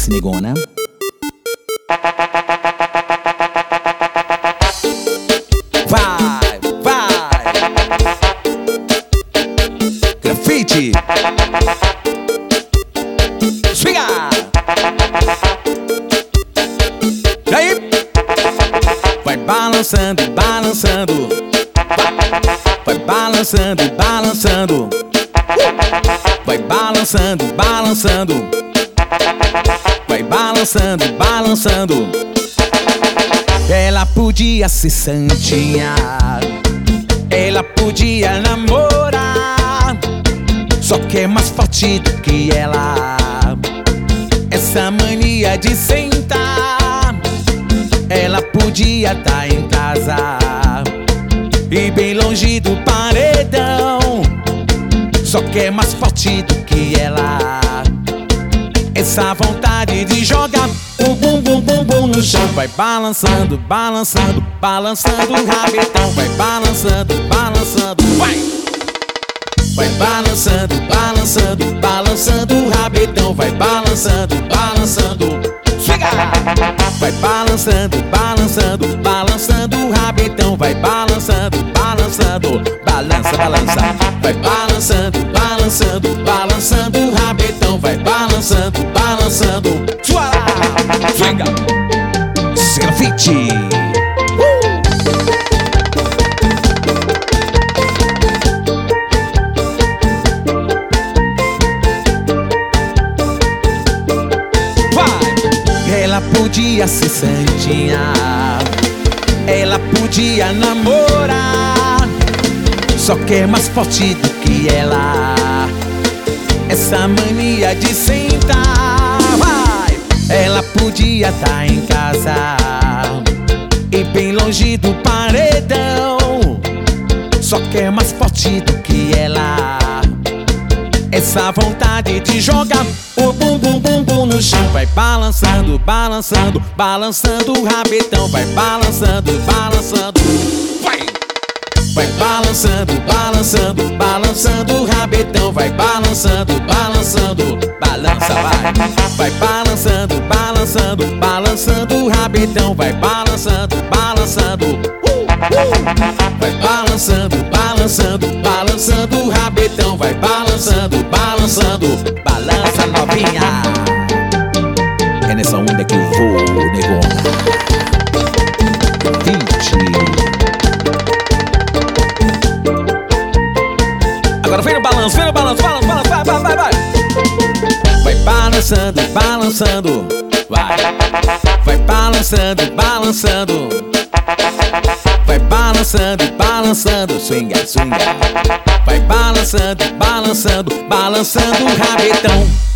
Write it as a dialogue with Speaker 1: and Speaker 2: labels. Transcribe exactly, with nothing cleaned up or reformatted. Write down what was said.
Speaker 1: Desce, negona. Vai, vai. Grafite. Swinga. E aí? Vai balançando, balançando. Vai balançando, balançando. Vai balançando, balançando. Vai balançando, balançando. Ela podia ser santinha, ela podia namorar, só que é mais forte do que ela essa mania de sentar. Ela podia tá em casa e bem longe do paredão, só que é mais forte do que ela essa vontade de jogar o bum bum bum bum no chão. Vai balançando, balançando, balançando o rabetão. Vai balançando, balançando, vai. Vai balançando, balançando, balançando o rabetão. Vai balançando, balançando, chega. Vai balançando, balançando, balançando o rabetão. Vai balançando, balançando, balança, balança. Vai balançando, balançando, balançando o rabetão. Vai balançando, balançando, suara, swinga, grafite. Uh! Vai! Ela podia ser santinha, ela podia namorar, só que é mais forte do que ela essa mania de sentar. Vai! Ela podia tá em casa e bem longe do paredão, só que é mais forte do que ela essa vontade de jogar o bum bum bum bum no chão. Vai balançando, balançando, balançando o rabetão. Vai balançando, balançando, vai! Vai balançando, balançando, balançando o rabetão. Vai balançando, balançando, balança, vai. Vai balançando, balançando, balançando o rabetão. Vai balançando, balançando, uh, uh. Vai balançando, balançando, balançando o rabetão. Vai balançando, balançando, balança, novinha. É nessa onda que eu vou, negona. vinte. Agora vem no balanço, vem no balanço, balanço, balanço, vai, vai, vai, vai. Vai balançando, balançando, vai. Vai balançando, balançando. Vai balançando, balançando, swinga, swinga. Vai balançando, balançando, balançando o rabetão.